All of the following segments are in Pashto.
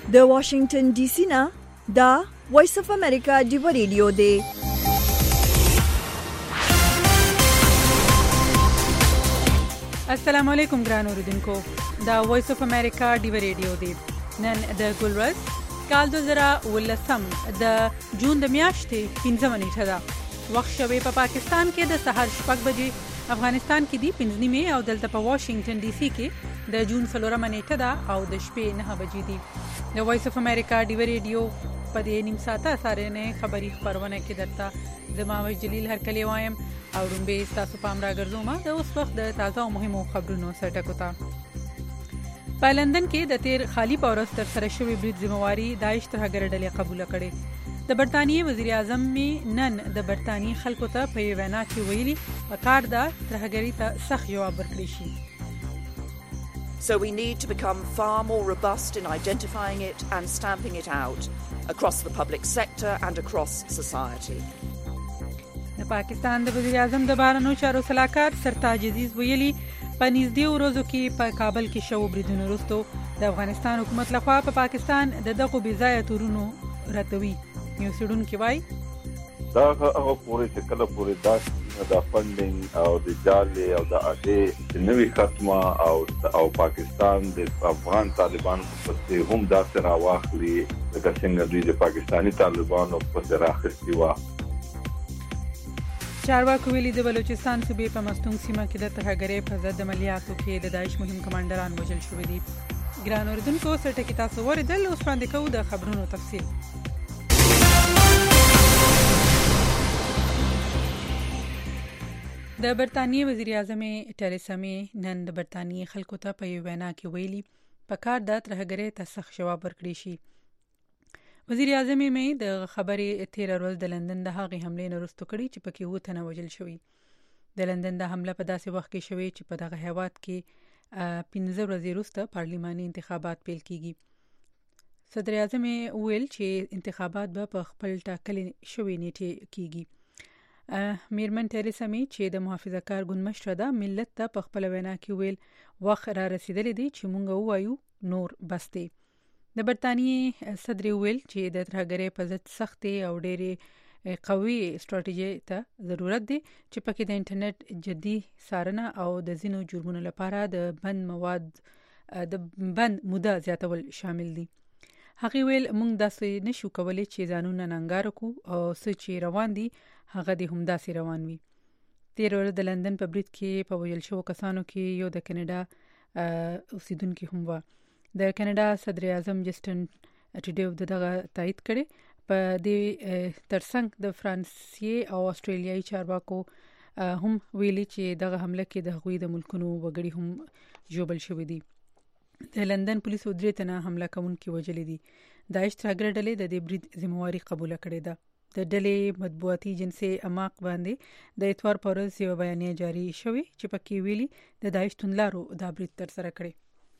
د واشنگټن ډي سي نه دا وایس اف امریکا دی ریډیو دی. السلام علیکم ګران اوریدونکو، دا وایس اف امریکا دی ریډیو دی. نن د ګلورز کال 2019 د جون د میاشتې 15 نیټه ده. وخت شوی په پاکستان کې د سحر 6 بجې، افغانستان کې دی 5 نیمه او دلته په واشنگټن ډي سي کې د جون 4 نیټه ده او د شپې 9 بجې دي. د وایس اف امریکا دی ریډیو په دې نیم ساعته سره نه خبري خبرونه کې درته زما جلیل هرکلی وایم او رومبه تاسو پام راګرځوم د اوس وخت د تازه او مهمو خبرونو سرټکو ته. په لندن کې د تیر خالی پورس تر سره شوی برید ذمہواری داعش ترهګر ډلې قبول کړي. د برتانیې وزیر اعظم نن د برتانیې خلکو ته په وینا کې ویلي وقار دا ترهګری ته سخت جواب ورکړي شي. So we need to become far more robust in identifying it and stamping it out across the public sector and across society. د پاکستان د وزیر اعظم د بهرنیو چارو صلاحکار سرتاج عزیز ویلي په نږدې ورځو کې په کابل کې شو بریدونو وروسته د افغانستان حکومت لخوا په پاکستان د دغه بې ځایه تورونو راتوي. یو سړونکو وایي دا هغه پورې چې کله پورې دا فندینګ او د جالي او د اډې نوې ختمه او پاکستان د افغان طالبانو په څیر هم دا سره واخلي د څنګه دوی د پاکستاني طالبانو په سر راخستي و. چارواکو ویلي د بلوچستان صوبې په مستونګ سیمه کې د ترهګرۍ په ضد عملیاتو کې د داعش مهم کمانډران وژل شوي دي. ګران اوریدونکو، سرټکي تاسو واوریدل، اوس وړاندې کوو د خبرونو تفصیل. د برتانیې وزیر اعظم ټریسا مې نن د برتانیې خلکو ته په یو وینا کې ویلي پکار د ترهګرۍ ته سخت جواب ورکړي شي. وزیر اعظم مې د خبرې 13 ورځ د لندن د هغې حملې نه وروسته کړي چې پکې 7 تنه وژل شوي. د لندن د حمله په داسې وخت کې شوې چې په دغه هیواد کې 15 ورځې وروسته پارلماني انتخابات پیل کیږي. صدر اعظم ویل چې انتخابات به په خپل ټاکلې شوې نیټه کیږي. میرمن تریسا مې چې د محافظه کار ګوند مشره ده ملت ته په خپل وینا کې ویل وخت را رسیدلی دی چې مونږ ووایو نور بس دی. د برتانیې صدر ویل چې د ترهګرۍ په ضد سختې او ډېرې قوي ستراتیژي ته ضرورت دی چې پکې د انټرنیټ جدي څارنه او د ځینو جرمونو لپاره د بند موده زیاتول شامل دي. هغه ویل موږ داسې نشو کولای چې ځانونه ننګار کو او څه چې روان دي هغه د همداسې روان وي. 13 ورځې د لندن په برید کې په وژل شوو کسانو کې یو د کینیډا اوسیدونکو هم و. د کینیډا صدر اعظم جسټن ټروډو دغه تایید کړي. په دې ترڅنګ د فرانسې او استرالیایي چارواکو هم ویلي چې دغه حمله کې د هغوی د ملکونو وګړي هم ژوبل شوي دي. د لندن پولیسو 3 تنه حمله کوونکي وژلي دي. داعش ترهګر ډلې د دې برید ذمہواری قبول کړې ده. د ډلې مطبوعاتي جنسي اماق باندې د اتوار پر ورځ یو بیانیه جاری شوې چې پکې ویلي د داعش توندلارو دا برید تر سره کړی.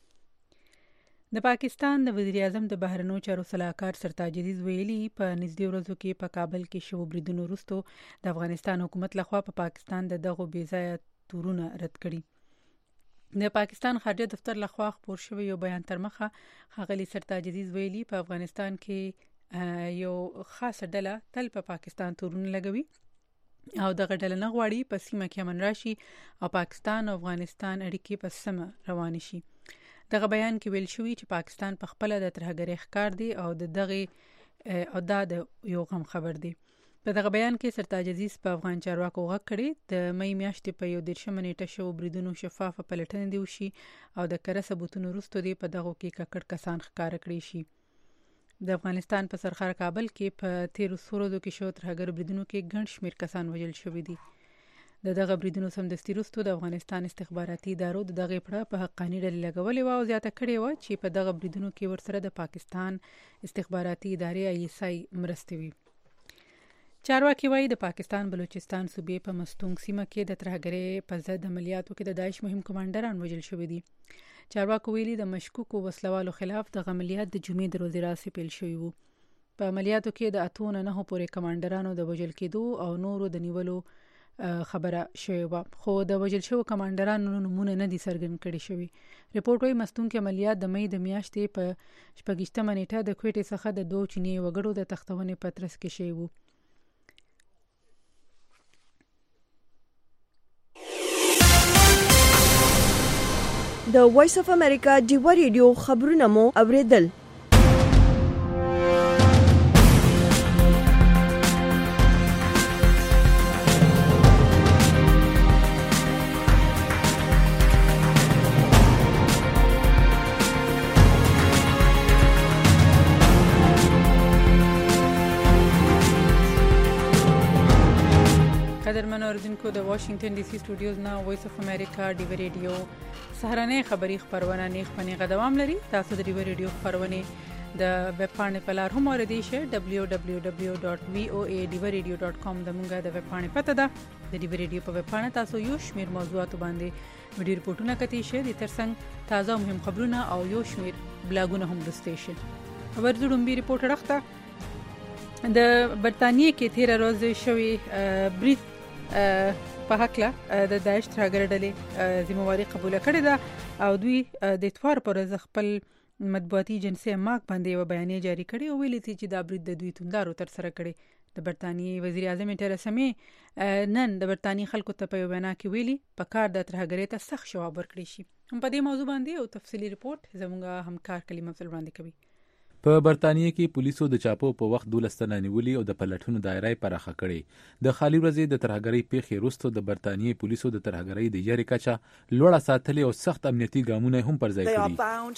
د پاکستان د وزیر اعظم د بهرنیو چارو صلاحکار سرتاج عزیز ویلي په نږدې ورځو کې په کابل کې شو بریدونو وروسته د افغانستان حکومت لخوا په پاکستان د دغه بې ځایه تورونه رد کړي. د پاکستان خارجه دفتر لخوا خپور شوی یو بیان تر مخه ښاغلي سرتاج عزیز ویلي په افغانستان کې یو خاصه ډله تل په پاکستان تورونه لګوي او دغه ډله نه غواړي په سیمه کې امن راشي او پاکستان او افغانستان اړیکې په سمه روان شي. دغه بیان کې ویل شوی چې پاکستان په خپل د ترهګرۍ ښکار دی او دا د یو غم خبر دی. په دغه بیان کې سرتاج عزیز په افغان چارواکو غږ کړي د مې میاشتې په 13 نیټه شو بریدونو شفافه پلټنه دی وشي او د کره ثبوتونو وروسته دی په دغه کې ککړ کسان ښکار کړي شي. د افغانستان په سرخار کابل کې په 13 ورځو کې شو ترهګر بریدونو کې ګڼ شمېر کسان وژل شوي دي. دغه بریدونو سمدستي وروسته د افغانستان استخباراتي ادارو دغه پړه په حقاني ډلې لګولې و او زیاته کړې و چې په دغه بریدونو کې ورسره د پاکستان استخباراتي ادارې ISI مرستې وي. چارواکي وایي د پاکستان بلوچستان صوبې په مستونګ سیمه کې د ترهګرۍ په ضد عملیاتو کې د داعش مهم کمانډران وژل شوي دي. چارواکو ویلي د مشکوکو وسلوالو خلاف د عملیات د جمعې د ورځې راځي پیل شوی وو. په عملیاتو کې د 8 نه 9 پورې کمانډرانو د وژل کېدو او نورو د نیولو خبره شوې و، خو د وژل شوو کمانډرانو نومونه نه دي څرګند کړي شوي. ریپورټ وايي مستونکي عملیات د مې د میاشتې په 28مه نیټه د کویټې څخه د 2 چیني وګړو د تختونې په ترڅ کې شوي وو. د وایس اف امریکا ډیوا ریډیو خبرونه مو اوریدل. قدرمن اوریدونکو د واشنگټن ډي سي سټوډیوز نه وایس اف امریکا ډیوا ریډیو سهارنۍ خبری خبرونه نیخ پنیغه دوام لري. تاسو د ډیوا ریډیو خبرونه د ویب پاڼې په لار هم اوریدئ شئ. www.voadiwaradio.com د مونږه د ویب پاڼې پته ده. د ډیوا ریډیو په ویب پاڼه تاسو یو شمیر موضوعات باندې ویډیو ریپورتونه کتئ شئ. د ترڅنګ تازه مهم خبرونه او یو شمیر بلاګونه هم لوستئ شئ. ورزړم بي ریپورت راخته د برتانیې کې 13 ورځې شوی بریټ په حقله د داعش ترهګر ډلې ذمہواری قبول کړې ده او دوی د اتوار پر ورځ خپل مطبوعاتي جنسي ماک باندې یو بیانیه جاری کړې او ویلي چې دا برید د دوی توندارو تر سره کړي. د برتانیې وزیر اعظم تریسا مې نن د برتانیې خلکو ته په وینا کې ویلي په کار د ترهګرۍ ته سخت جواب ورکړي شي. هم په دې موضوع باندې او تفصیلی ریپورت زموږ همکار کلیم افضل وړاندې کوي. په برتانیې کې پولیسو د چاپو په وخت 12 تنه نیولي او د پلټونو دایره پراخه کړې. د خالي ورځې د ترهګرۍ پیښې وروسته د برتانیې پولیسو د ترهګرۍ د یاري کچه لوړه ساتلې او سخت امنیتي ګامونه هم پر ځای کړي.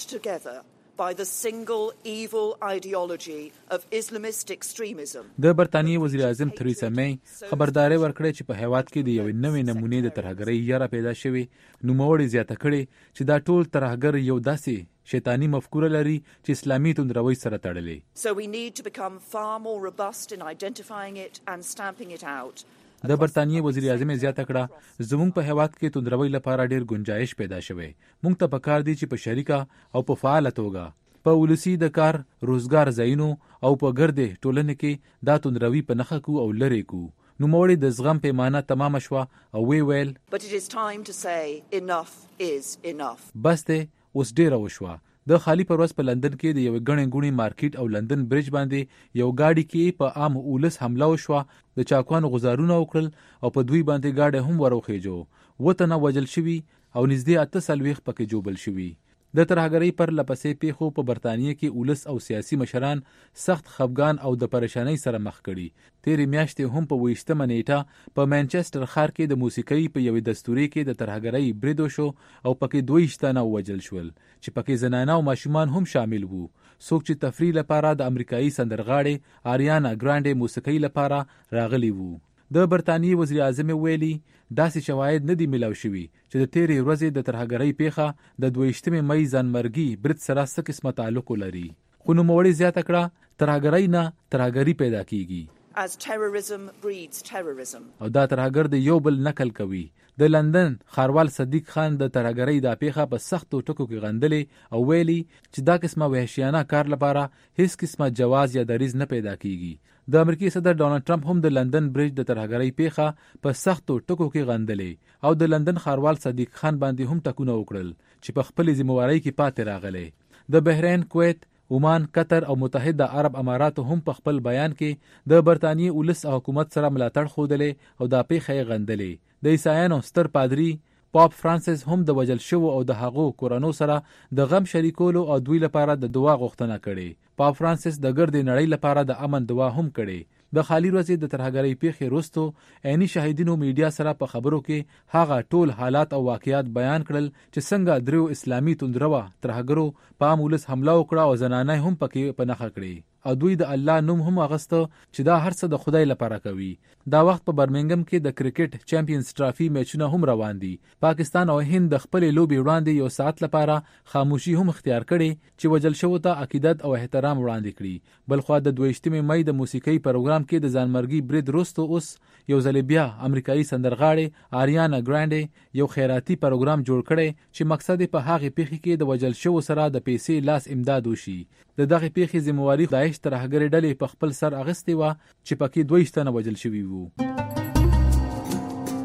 by the single evil ideology of Islamist extremism. د برتانیې وزیر اعظم تریسا مې خبرداري ورکړې چې په هیواد کې د یو نوې نمونې د ترهګرۍ یاره پیدا شوې. نوموړي زیاته کړې چې دا ټول ترهګر یو داسې شیطانی مفکوره لري چې اسلامي توندروي سره تړلې. So we need to become far more robust in identifying it and stamping it out. د برتانیې وزیر اعظم زیاته کړه زموږ په هیواد کې توندروي لپاره ډېر گنجائش پیدا شوی. موږ ته پکار دي چې په شریکه او په فعاله توګه په ولسی د کار روزګار ځایونو او په ګرده ټولنه کې دا توندروي په نخښه کو او لری کو. نوموړي د زغم پیمانه تمام شوه او ویل But it is time to say enough is enough. بس ته اوس ډیره وشوه. د خالی پرواز په لندن کې د یو غنې غونی مارکیټ او لندن برج باندې یو گاډي کې په عام اولس حمله وشوه. د چاکوانو غزارونه وکړل او په دوی باندې گاډي هم وروخېجو. وطن وجل شوی او نږدې 8 پکې جوبل شوی. د ترهګرۍ پر لپسې پیښو په برتانیې کې اولس او سیاسي مشران سخت خفګان او د پریشانۍ سره مخ کړي. تیرې میاشتې هم په 28مه نیټه په مانچستر ښار کې د موسیقۍ په یوې دستوري کې د ترهګرۍ برید وشو او پکې 22 تنه وژل شول چې پکې زنانه او ماشومان هم شامل وو. څوک چې تفریح لپاره د امریکایي سندرغاړې آریانا ګرانډې موسیقۍ لپاره راغلي وو. د برتانیې وزیر اعظم ویلي داسې شواهد نه دي ملاو شوي چې د تیرې ورځې د ترهګرۍ پیښه د 22 مې ځانمرګي برید سره څه قسمه تعلق لري. خو نوموړي زیاته کړه ترهګرۍ نه ترهګري پیدا کیږي. As terrorism breeds terrorism. او دا ترهګر د یو بل نقل کوي. د لندن ښاروال صدیق خان د ترهګرۍ د پیښه په سختو ټکو کې غندلې او ویلي چې دا قسمه وحشیانه کار لپاره هیڅ قسمه جواز یا دریز نه پیدا کیږي. د امریکای صدر ډونالد ټرمپ هم د لندن برج د ترهګرۍ پیښه په سختو ټکو کې غندلې او د لندن ښاروال صدیق خان باندې هم ټکونه وکړل چې په خپل ذمہواری کې پاتې راغلي. د بحرین، کویت، عمان، قطر او متحده عرب امارات هم په خپل بیان کې د برتانیې ولس او حکومت سره ملاتړ خوده او دا پیښه غندلې. د عیسایانو ستر پادری پاپ فرانسیس هم د وجل شو او د هغو کورانو سره د غم شریکولو او دوی لپاره د دعا غوښتنه کړې. پاپ فرانسیس د ګرد نړۍ لپاره د امن دعا هم کړې. د خالی ورځې د ترهګرۍ پیښې وروسته عیني شاهدینو میډیا سره په خبرو کې هغه ټول حالات او واقعیات بیان کړل چې څنګه درو اسلامي توندروا ترهګرو په عام ولس حمله وکړه او زنانه هم پکې پنهخه کړې او دوی د الله نوم هم اغسته چې دا هر څه د خدای لپاره کوي. دا وخت په برمنګم کې د کرکټ چمپیونز ټرافي میچونه هم روان دي. پاکستان او هند د خپل لوبي وړاندې یو ساعت لپاره خاموشي هم اختیار کړي چې وجل شو ته عقیدت او احترام وړاندې کړي. بلخو د 22 مې د موسیقۍ پروګرام کې د ځانمرګي برید وروسته اوس یو ځل بیا امریکایي سندرغاړې آریانا ګرانډې یو خیراتي پروګرام جوړ کړي چې مقصد په هغه پیښه کې د وجل شو سره د پیسې لاس امداد وشي. د دغه پیښې ذمہواری داعش ترهګرۍ ډلې په خپل سر اغستې و چې پکې 22 تنه وژل شوي وو.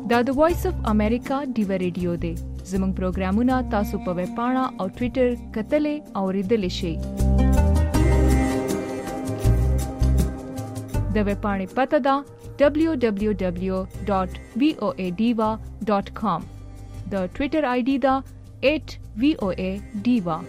دا د وایس اف امریکا ډیو ریډیو دی. زموږ پروګرامونه تاسو په ویب پاڼه او ټوئیټر کتلې او ریډلې شئ. د ویب پاڼې پته ده www.voadiva.com. د ټوئیټر آی ډي ده @voadiva.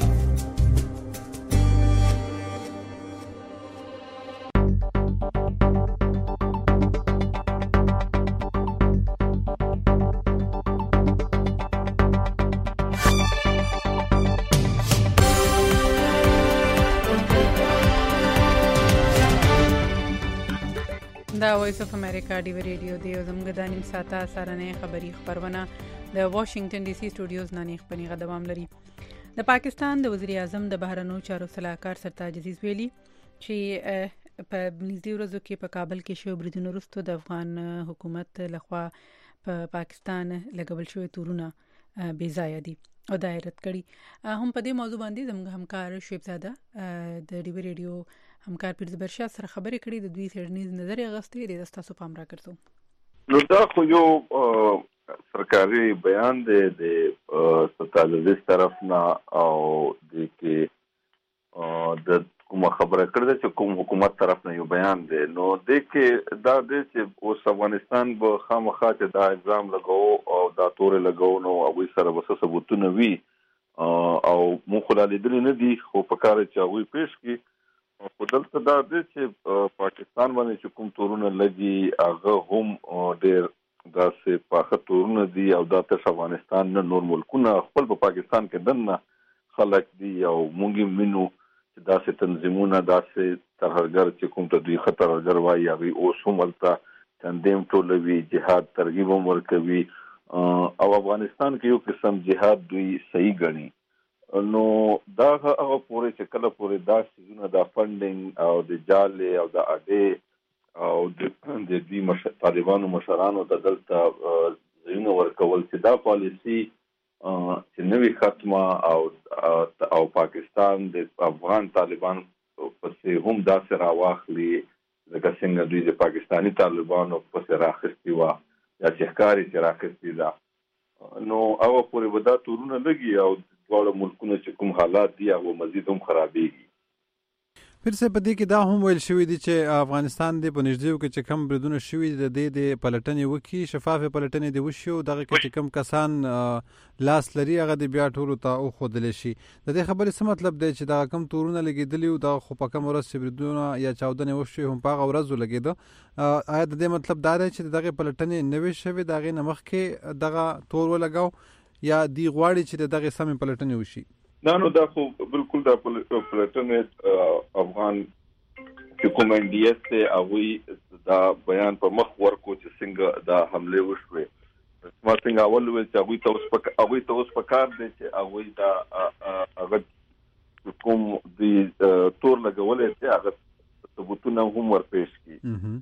دا وایس اف امریکا ډیو ریډیو دی او زموږ د نیم ساعته سارنې خبری خبرونه د واشنگټن ډي سي سټوډیوز نه خبري غدوام لري. د پاکستان د وزیر اعظم د بهرنیو چارو صلاحکار سرتاج عزیز ویلي چې په نږدې ورځو کې په کابل کې شو بریدونو وروسته د افغان حکومت لخوا په پاکستان لګول شوی تورونه بې ځایه دي او دایرت کړي. هم په دې موضوع باندې زموږ همکار شعیب زاده د ډیو ریډیو همکار پیرزبر شاه سره خبرې کړې د دوی څېړنیز نظر اغستې د تاسو پام راکړو. نو دا خو یو سرکاري بیان دی د ستالویز طرف نه او د کې د کومه خبره کړې چې کوم حکومت طرف نه یو بیان دی. نو د کې دا د چې اوس افغانستان به خامخا چې دا الزام لګاو او دا تور لګاو نو هغه سره وسه ثبوتونه وي او مخ له لیدل نه دي خو په کار چې هغه پیش کی په دلته دا د چې پاکستان باندې چې کوم تورونه لګي هغه هم ډېر داسې پاخه تورونه دي او دا تر افغانستان نه نور ملکونه خپل په پاکستان کې دنه خلک دي او مونږ مينو چې داسې تنظیمونه داسې ترهګر چې کوم ته دوی خطرګر وایي هغه اوس هم ولته تندیم ټولوي جهاد ترغیب ورکوي او افغانستان کې یو قسم جهاد دوی صحیح ګڼي. نو دا هغه پورې چې کله پورې دا سيزونه دا فندینګ او د جالې او د اډې او د دې طالبانو مشرانو د دلته زینو ورکول چې دا پالیسی چې نوې ختمه او پاکستان د افغان طالبان پسې هم داسې راواخلي لکه څنګه دوی د پاکستانی طالبانو پسې راخستي وا یا چې ښکاري چې راخستي دا نو هغه پورې ودا تورونه لګي او ټول ملکونه چې کوم حالات دي هغه مزید هم خرابېږي. پیر څه په دې کې دا هم ویل شوی دی چې افغانستان د پنځدیو کې چې کم بریدونه شوی د پلټنې وکي شفاف پلټنې دی وشو دغه کې چې کم کسان لاس لري هغه د بیا ټولو ته او خودل شي. د دې خبرې څه مطلب دی چې دا کم تورونه لګیدلی او دا خو په کم ورځ بریدونه یا چاودنې وشوي هم په ورځو لګیدو آیا د دې مطلب دا دی چې دغه پلټنې نوې شوی دغه نمخ کې دغه تور ولګاو یا دی غواړي چې دغه سم پلټنې وشي؟ نو دا خو بالکل دا پلټنې افغان حکومت دی ته هغه دا بیان په مخ ورکو چې څنګه دا حمله وشوه. ما څنګه اول ول چې هغه ته اوس پکار دی چې هغه دا هغه کوم دی تور لګولې چې هغه ثبوتونه هم ورپېښ کی.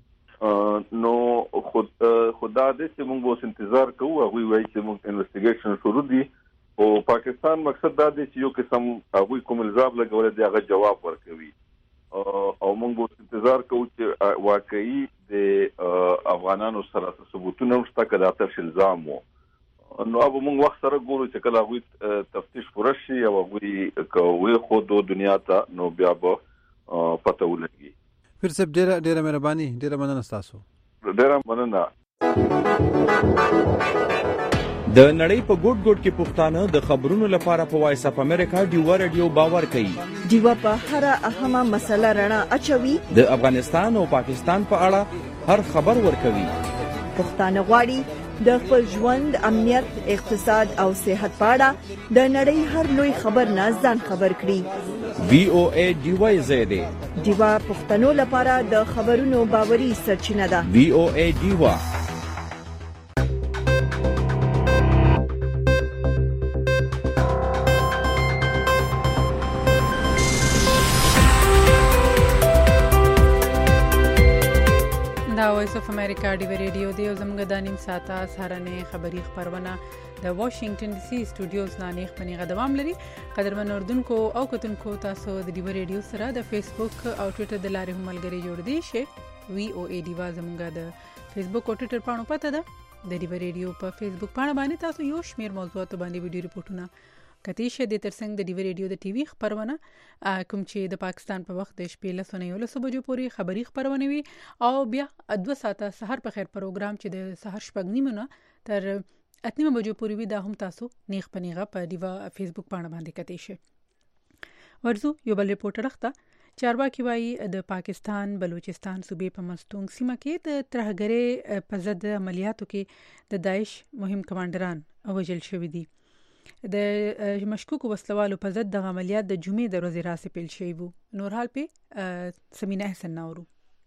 نو خدا دې چې موږ اوس انتظار کوو هغه وایي چې موږ انویسټیګیشن شروع دي او پاکستان مقصد دا دی چې یو قسم هغه کوم الزام لګولې دی هغه جواب ورکوي او موږ اوس انتظار کوو چې واقعي د افغانانو سره ثبوتونه شته کړه تاسو الزام وو نو ابو موږ وخت سره ګورو چې کله هغه تفتیش پوره شي او هغه کوي خو د دنیا ته نو بیا به پته ولګي. پیر صاحب ډیره مهرباني ډیره مننه تاسو. ډیره مننه. د نړۍ په ګوټ ګوټ کې پښتانه د خبرونو لپاره په وایس اف امریکا ډیو ریډیو باور کوي. ډیو په هر اهمه مسله رڼا اچوي. د افغانستان او پاکستان په اړه هر خبر ورکوي. پښتانه غواړي د خپل ژوند امنیت اقتصاد او صحت په اړه د نړۍ هر لوی خبر نه ځان خبر کړي. VOA ډیو زده ډیو پښتنو لپاره د خبرونو باوري سرچینه ده. VOA ډیو وایس اف امریکا ډیو ریډیو دی او زموږ د نیم ساعته سهارنې خبری خبرونه د واشنگټن ډي سي سټوډیوز نه نه خبري غدوام لري. قدرمن اردوونکو او کتونکو تاسو د ډیو ریډیو سره د فیسبوک او ټوئیټر د لارې هم ملګری جوړ دي شي. VOA ډیوا زموږ د فیسبوک او ټوئیټر باندې پته ده د ډیو ریډیو په فیسبوک باندې تاسو یو شمیر موضوعات باندې ویډیو ریپورتونه کتي شه د ترڅنګ د ډیو ریډیو د ټي وي خبرونه کوم چې د پاکستان په وخت د شپې 11:00 بجو پورې خبري خبرونه وي او بیا 2 ساعته سحر په خیر پروګرام چې د سحر شپږ نیمه تر 8 بجو پورې وي دا هم تاسو نیغ پنیغه په ډیو فیسبوک باندې کتي شه ورزو یو بل ریپورټر اخته چارواکي وایي د پاکستان بلوچستان صوبې په مستونګ سیمه کې د ترهګرۍ په ضد عملیاتو کې د داعش مهم کمانډران وژل شوي دي د مشکوکو وسلوالو په ضد د عملیات د جمعې د ورځې راځي پیل شوی وو نور حال په سمینه حسن نورو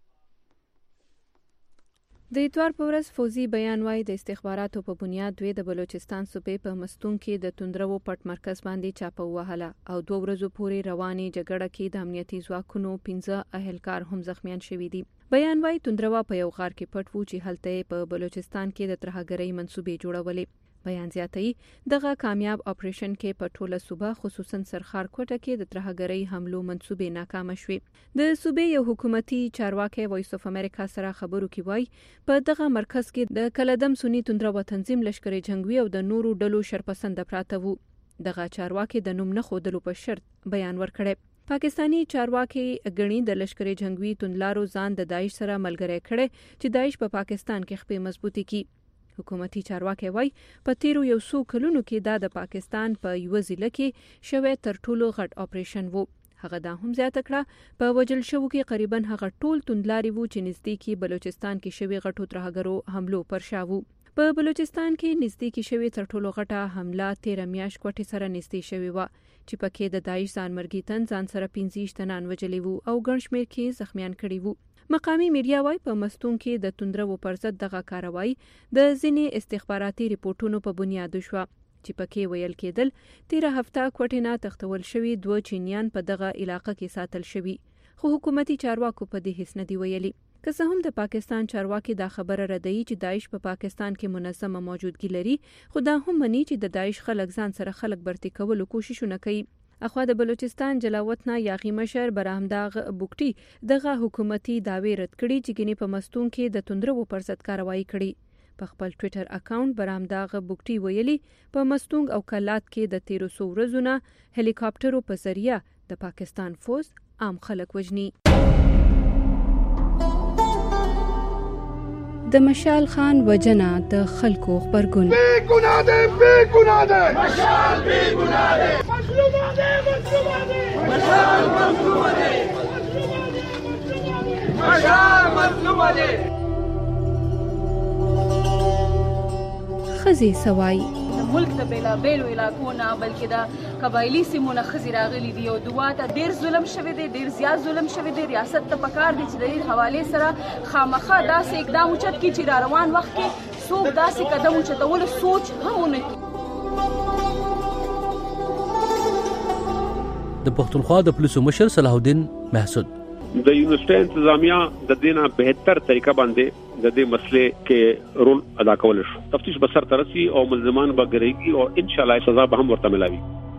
د اتوار په ورځ فوزي بیان وايي د استخباراتو په بنیاد دوی د بلوچستان صوبې په مستون کې د توندرو پټ مرکز باندې چاپه وهله او 2 ورځې پورې رواني جګړه کې د امنیتي ځواکونو 15 اهلکار هم زخمیان شوي دي بیان وايي توندرو په یو غار کې پټ وو چې هلته په بلوچستان کې د ترهګرۍ منسوبې جوړولې بیان زیاتوي دغه کامیاب اپریشن کې په ټوله صوبه خصوصا سرخار کوټه کې د ترهګرۍ حملو منسوبې ناکام شوې د صوبې یو حکومتي چارواکي وایس اف امریکا سره خبرو کې وایي په دغه مرکز کې د کلدم سنی توندرو تنظیم لشکري جنگوي او د نورو ډلو شرپسند پراته وو دغه چارواکي د نوم نه خودلو په شرط بیان ورکړي پاکستانی چارواکي غني د لشکري جنگوي توندلارو ځان د داعش سره ملګری کړي چې داعش په پاکستان کې خپې مضبوطی کی حکومتي چارواکي وایي په تیرو یو څو کلونو کې د پاکستان په یو ضلع کې شوه تر ټولو غټ اپریشن وو هغه دا هم زیاته کړه په وجل شو کې قریبا هغه ټول توندلاري وو چې نزدیکی بلوچستان کې شوه غټو ترهګرو حملو پر شاوو په بلوچستان کې نزدیکی شوه تر ټولو غټه حمله 13 میاش کوټه سره نږدې شوه و چې پکې د داعش ځانمرګي تن ځان سره 15 تنان وجلې وو او ګڼشمیر کې زخمیان کړي وو مقامی میډیا وايي په مستون کې د توندرو پر ضد دغه کاروایی د ځینې استخباراتي ریپورتونو په بنیاد شو چې پکې ویل کېدل 13 هفته کوټینا تختول شوی 2 چینیان په دغه علاقې کې ساتل شوی خو حکومتي چارواکو په دې هیڅ نه دی ویلي که څه هم د پاکستان چارواکي دا خبره ردوي چې داعش په پاکستان کې منظمه موجودګي لري خو دا هم مني چې د داعش خلک ځان سره خلک برتي کولو کوششونه کوي اخوا د بلوچستان جلاوطن یاغي مشر برامداغ بوکټي دغه حکومتي داوی رد کړي چې ګني په مستون کې د توندرو پر ضد کاروایی کړي په خپل ټوئیټر اکاونټ برامداغ بوکټي ویلي په مستونګ او کلات کې د 1300 ورځې هلیکاپټرو په ذریعہ د پاکستان فوج عام خلک وجني د مشال خان وجنا د خلکو خبرګون بے ګناه ده مشال بے ګناه ده مظلوم ده مشال مظلوم ده خزي سوای ملک د بیلا بیلو علاقونه بلکې د قبایلی سیمونه خزي راغلي دي او دواته ډیر ظلم شوی دی ډیر زیات ظلم شوی دی ریاست ته پکار دي چې د دې حواله سره خامخا داسې اقدام اوچت کی چې روان وخت کې څوک داسې قدم اوچتول سوچ هم نه کوي د پښتونخوا د پولیسو مشر صلاح الدین محسود د یونیورسيټي انتظامیه د دینه بهتر طریقه باندې د دې مسلې کې رول ادا کول شو تفتیش به سر ترسي او ملزمان به ګرځي او ان شاء الله سزا به هم ورته ملاوي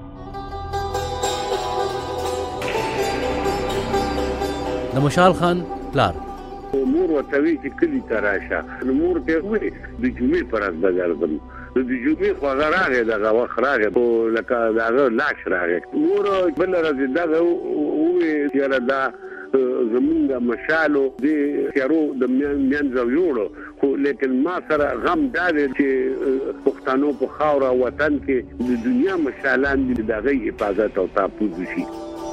د مشال خان پلار مور وتوی چې کلی تراشه مور ته وې د جمعې پر از بغردم د جمعې خو راغی دغه وخت راغی لکه دغه لاش راغی مور بل راځي دغه وې چې دا زمونږ مشالو د سیارو د منځو جوړو خو لیکن ما سره غم دار چې پښتنو په خاور وطن کې د دنیا مشالان د دغه حفاظت او تحفظ شي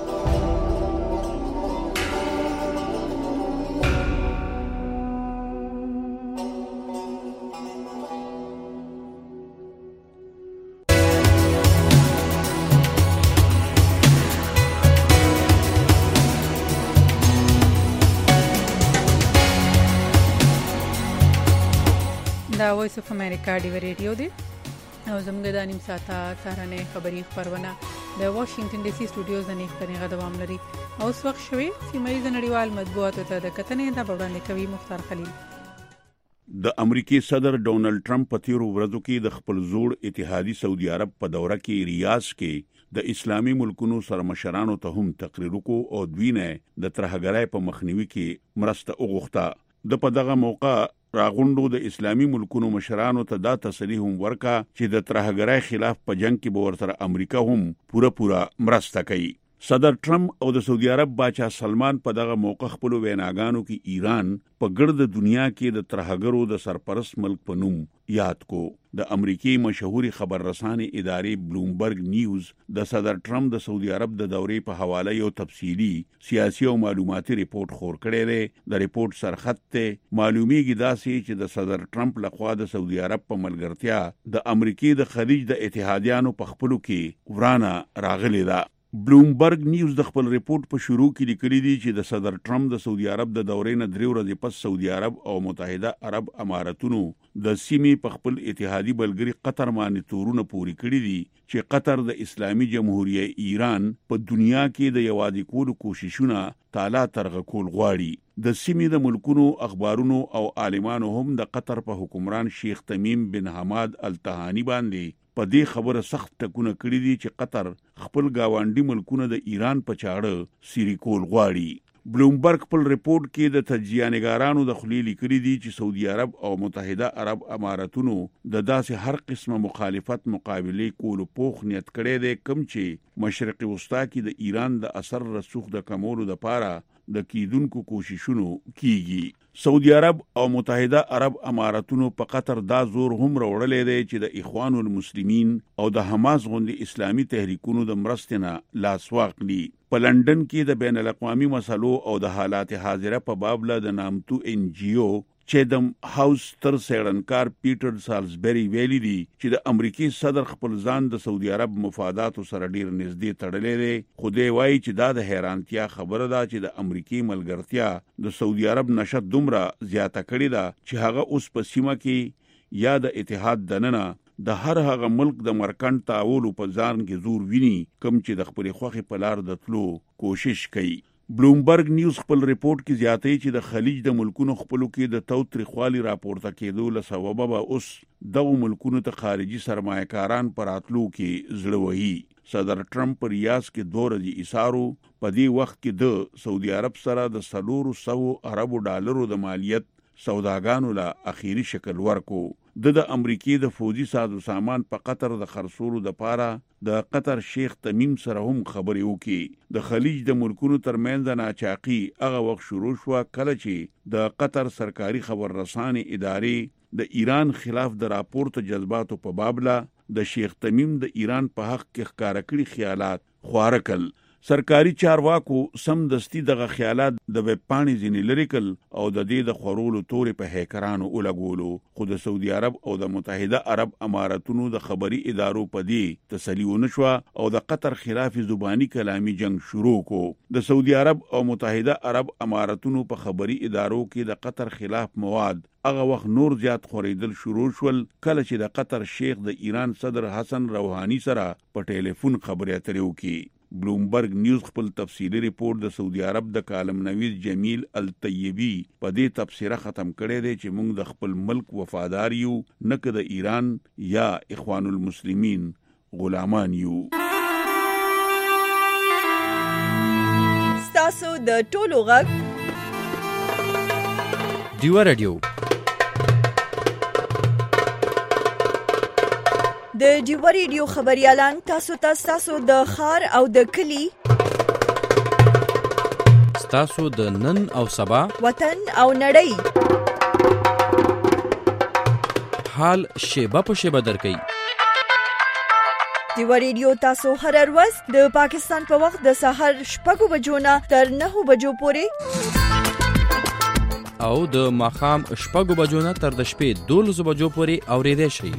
دا وایس اف امریکا ډیو ریډیو دی او زموږ د نیم ساعته سهارنۍ خبري خبرونه د واشنگټن ډي سي سټوډیوز نه خبري دوام لري او اوس وخت شوي سیمایي نړیوال مطبوعاتو ته د کتنې د وړاندې کوي مختار خلیل د امریکای صدر ډونالد ټرمپ په تیرو ورځو کې د خپل زوړ اتحادي سعودي عرب په دوره کې ریاض کې د اسلامي ملکونو سرمشرانو ته هم تقریر وکړ او دوی نه د ترهګرۍ په مخنیوي کې مرسته وغوښته د په دغه موقع راغونډو د اسلامي ملکونو مشرانو ته دا تسلیح هم ورکا چې د ترهګرۍ خلاف په جنگ کې به ورسره امریکا هم پوره مرسته کوي. صدر ټرمپ او د سعودي عرب باچا سلمان په دغه موقع خپل ویناګانو کې ایران په ګرد دنیا کې د ترهګرو د سرپرست ملک په نوم یاد کو. د امریکای مشهوري خبر رسانې ادارې بلومبرګ نیوز د صدر ټرمپ د سعودي عرب د دورې په حواله یو تفصیلی سیاسي او معلوماتي ریپورت خور کړی دی. د ریپورت سرخط ته معلومیږي داسې چې د صدر ټرمپ لخوا د سعودي عرب په ملګرتیا د امریکای د خلیج د اتحادیانو په خپلو کې ورانه راغلی ده. بلومبرګ نیوز د خپل ریپورت په شروع کې لیکلي دي چې د صدر ټرمپ د سعودي عرب د دورې نه 3 ورځې پس سعودي عرب او متحده عرب اماراتونو د سیمې په خپل اتحادي بلګری قطر باندې تورونه پوری کړی دي چې قطر د اسلامي جمهوریت ایران په دنیا کې د یوازې کولو کوششونه تالا ترغه کول غواړي. د سیمې د ملکونو اخبارونو او عالمانو هم د قطر په حکمران شیخ تمیم بن حماد التهانی باندې په دې خبره سخت ټکونه کړی دي چې قطر خپل گاونډي ملکونه د ایران په چاړه سری کول غواړي. بلومبرګ خپل ریپورت کې د تجزیه‌نګارانو د خلیل لیکلي دي چې سعودي عرب او متحده عرب اماراتونو د داسې هر قسمه مخالفت مقابله کولو پوخ نیت کړی دی کوم چې مشرق وسطا کې د ایران د اثر رسوخ د کمولو لپاره د کیدونکو کوششونو کیږي. سعودي عرب او متحده عرب اماراتونو په قطر دا زور هم راوړلې دی چې د اخوان المسلمین او د حماس غوندي اسلامي تحریکونو د مرستنه لاس واخلي. په لندن کې د بین الاقوامي مسلو او د حالات حاضره په باب له د نامتو NGO چیدم هاوس تر سیړنکار پیټر سالزبری ویلي دي چې د امریکای صدر خپل ځان د سعودي عرب مفاداتو سره ډیر نږدې تړلې دي. خو دی وایي چې دا د حیرانتیا خبره ده چې د امریکای ملګرتیا د سعودي عرب نشد دومره زیاته کړې ده چې هغه اوس په سیمه کې یا د اتحاد دننه د هر هغه ملک د مرکن تعاون په ځان کې زور ویني کوم چې د خپل خوخي په لار د تلو کوشش کوي. بلومبرګ نیوز خپل ریپورت کې زیاتوي چې د خلیج د ملکونو خپلو کې د توتریخوالي راپورته کېدو له سببه به اوس دغه ملکونو ته خارجي سرمایه‌کاران پر راتلو کې زړه وهي. صدر ټرمپ پر ریاض کې 2 ورځې ایثارو په دې وخت کې د سعودي عرب سره د 400 اربو ډالرو د مالیت سوداګانو له اخیری شکل ورکو. د امریکای د فوجي سازو سامان په قطر د خرڅولو د پاره د قطر شیخ تمیم سره هم خبرې وکړي. د خلیج د ملکونو ترمنځ ناچاقي هغه وخت شروع شو کله چې د قطر سرکاري خبر رسانې ادارې د ایران خلاف د راپورټ جذباتو په باب له د شیخ تمیم د ایران په حق کې ښکارا کړي خیالات خواره کړل. سرکاري چارواکو سم دستی دغه خیالات د ویب پاڼې ځینې لري کړل او د دې د خورولو تورې په هیکرانو ولګولو. خو د سعودي عرب او د متحده عرب اماراتونو د خبري ادارو په دې تسلی ونه شو او د قطر خلاف زبانی کلامي جنگ شروع کو. د سعودي عرب او متحده عرب اماراتونو په خبري ادارو کې د قطر خلاف مواد هغه وخت نور زیات خوریدل شروع شول کله چې د قطر شیخ د ایران صدر حسن روحانی سره په ټلیفون خبرې اترې وکړي. بلومبرګ نیوز خپل تفصیلی ریپورت د سعودي عرب د کالم نویس جمیل الطیبی په دې تبصره ختم کړی دی چې موږ د خپل ملک وفادار یو نه که د ایران یا اخوان المسلمین غلامان یو. ستاسو د ټولو غږ ډیوا رادیو د ډیوا ریډیو خبريالان تاسو د خار او د کلی تاسو د نن او سبا وطن او نړۍ حال شیبه په شیبه درکې. ډیوا ریډیو تاسو هر ورځ د پاکستان په وخت د سحر 6 بجو نه تر 9 بجو پورې او د ماخام 6 بجو نه تر د شپې 12 بجو پورې اوریدئ شئ.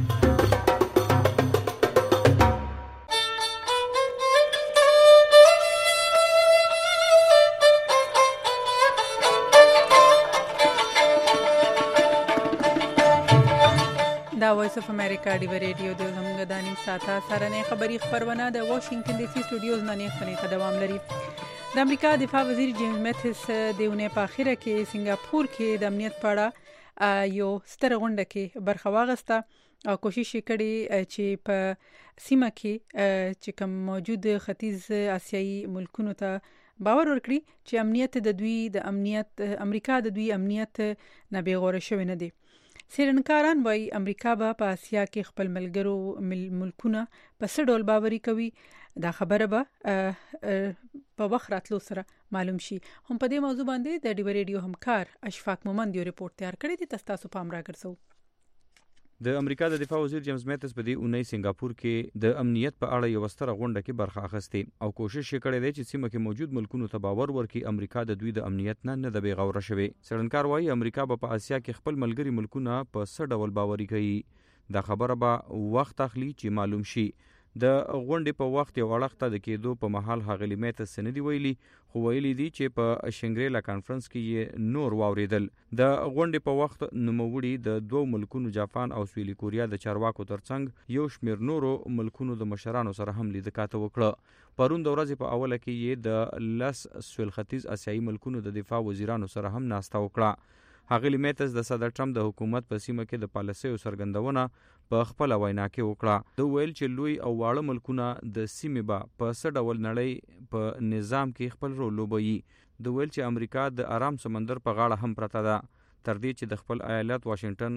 وایس اف امریکا ډیوا ریډیو د زموږ د نیم ساعته سرنې خبری خبرونه د واشنگټن ډي سي سټوډیوز نه خپرې دوام لري. د امریکا دفاع وزیر جیمز میتس دیونه په اخیره کې سنگاپور کې د امنیت په اړه یو ستر غونډه کې برخه واغسته او کوشش کړي چې په سیمه کې چې کوم موجود ختیځ آسیایي ملکونو ته باور ورکړي چې امنیت د دوی د امنیت امریکا د دوی امنیت نه بیغوره شوی نه دی. څېړنکاران وایي امریکا به په اسیا کې خپل ملګرو ملکونه په څه ډول باوري کوي. دا خبره به په وخت راتلو سره معلوم شي. هم په دې موضوع باندې د ډیو ریډیو همکار اشفاق مومند یو ریپورت تیار کړی دی، تاسو پام راګرځو. د امریکا د دفاع وزیر جیمز میتس په دې اونۍ سنگاپور کې د امنیت په اړه یو ستره غونډه کې برخه اخیستې او کوشش یې کړی دی چې سیمه کې موجود ملکونو ته باور ورکړي امریکا د دوی د امنیت نه د بیغوره شوي. څېړنکار وایي امریکا به په اسیا کې خپل ملګري ملکونه په څه ډول باوري کوي. دا خبره به وخت اخلي چې معلوم شي. د غونډې په وخت یو اړخته د کېدو په مهال هغه میتس سندي ویلي، خو ویلي دي چې په شنګریلا کانفرنس کې یې نور واوریدل. د غونډې په وخت نوموړي د دوه ملکونو جاپان او سویلي کوریا د چارواکو ترڅنګ یو شمېر نورو ملکونو د مشرانو سره هم لیدکاته وکړه. پرون د ورځې په اوله کې یې د سویل ختیځ اسیایي ملکونو د دفاع وزیرانو سره هم ناسته وکړه. هغه میتس د صدر ټرمپ د حکومت په سیمه کې د پالیسیو څرګندونه په خپل وینا کې وکړه. د ویل چې لوی او واړه ملکونه د سیمې به په څه ډول نړۍ په نظام کې خپل رول لوبوي. د ویل چې امریکا د آرام سمندر په غاړه هم پرته ده، تر دې چې د خپل ایالت واشنگټن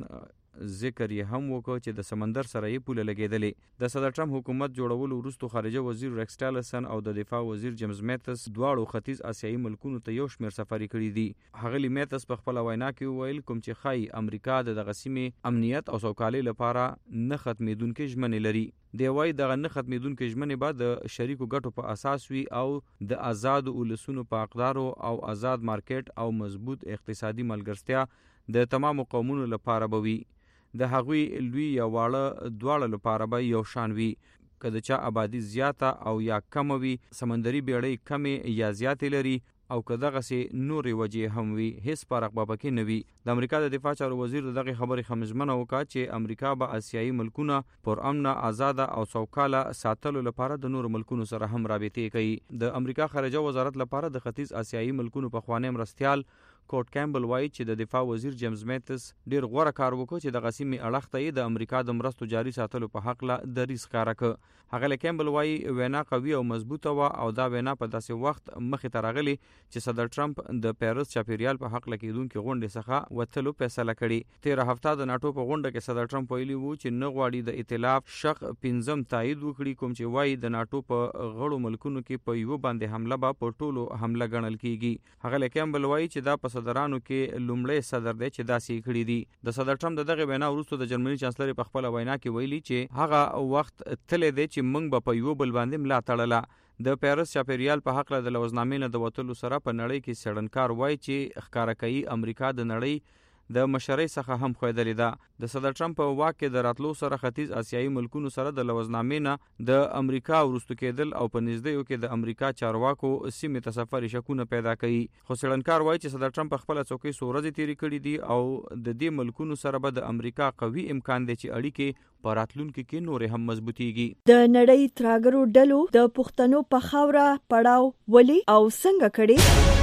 ذکر یې هم وکړ چې د سمندر سره یې پوله لګېدلې. د صدر ټرمپ حکومت جوړولو وروسته خارجه وزیر ریکس ټیلرسن او د دفاع وزیر جیمز میتس دواړو ختیځ اسیایي ملکونو ته یو شمېر سفرې کړي دي. هغه میتس په خپل وینا کې ویل کوم چې ښایي امریکا د دغه سیمې امنیت او سوکالۍ لپاره نه ختمېدونکې ژمنې لري. دی وایي دغه نه ختمېدونکې ژمنې به د شریکو ګټو په اساس وي او د آزادو ولسونو په اقدارو او آزاد مارکیټ او مضبوط اقتصادي ملګرتیا د تمامو قومونو لپاره به وي. د هغوی لوی یا واړه دواړه لپاره به یو شان وي. که د چا آبادي زیاته او یا کمه وي، سمندري بیړۍ کمې یا زیاتې لري او که دغسې نورې وجې هم وي، هیڅ فرق به پکې نه وي. د امریکا د دفاع چارو وزیر د دغې خبرې ښه وکړه چې امریکا به اسیایي ملکونه پر امنه، آزاده او سوکاله ساتلو لپاره د نورو ملکونو سره هم رابطې کوي. د امریکا خارجه وزارت لپاره د ختیځ اسیایي ملکونو پخوانی مرستیال کوټ کیمبل وایي چې د دفاع وزیر جیمز میتس ډیر غوره کار وکړ چې د غسیمې اړخ ته د امریکا د مرستو جاري ساتلو په حق له دریځ ښکاره کړ. هغه کیمبل وایي وینا قوي او مضبوطه و او دا وینا په داسې وخت مخې ته راغلی چې صدر ټرمپ د پیرس چاپیریال په حق لکېدونکې غونډې څخه وتلو فیصله کړې. 13 هفته د ناټو په غونډه کې صدر ټرمپ ویلي وو چې نه غواړي د ائتلاف شق 5 تایید وکړي، کوم چې وایي د ناټو په غړو ملکونو کې په یو باندې حمله به په ټولو حمله ګڼل کیږي. هغه کیمبل وایي چې دا په صدرانو کې لومړی صدر دی چې داسې کړی دي. د صدر ټرمپ دغه وینا وروسته د جرمني چانسلر په خپل وینا کې ویلي چې هغه وخت تللی دی چې موږ به په یو بل باندې ملا تړله. د پیرس چاپیریال په حق له د لوزنامې نه د وتلو سره په نړۍ کې څېړنکار وایي چې ښکاره کوي امریکا د نړۍ د مشرۍ څخه هم خویدلې ده. د صدر ټرمپ په واک کې د راتلو سره ختیځ اسیایي ملکونو سره د لوزنامې نه د امریکا وروسته کېدل او په نږدېیو کې د امریکا چارواکو سیمې ته سفر شکونه پیدا کوي. خو څېړنکار وایي چې صدر ټرمپ خپل څوکۍ څو ورځې تېرې کړې دي او د دې ملکونو سره به د امریکا قوي امکان دی چې اړیکې په راتلونکي کې نورې هم مضبوطیږي. د نړۍ ترهګرو ډلو د پښتنو په خاوره پړاو ولې او څنګه کړي؟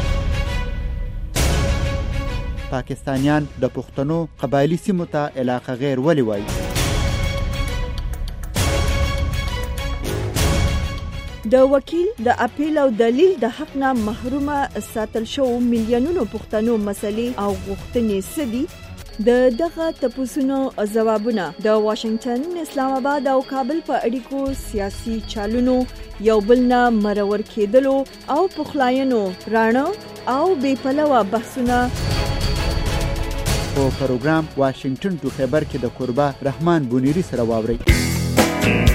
پاکستانیان د پښتنو قبایلی سیمو ته علاقه غیر ولې وایي؟ د وکیل د اپیل او دلیل د حق نه محرومه ساتل شو میلیونونو پښتنو مسلې او غوښتنې سدي. د دغه تپوسونو ځوابونه د واشنگټن، اسلام آباد او کابل په اړیکو سیاسي چالونو یو بل نه مرور کېدلو او پخلاینو رانه او بې پلوه بحثونه په پروګرام واشنگټن ټو خیبر کې د قربا رحمان بونیری سره واوري.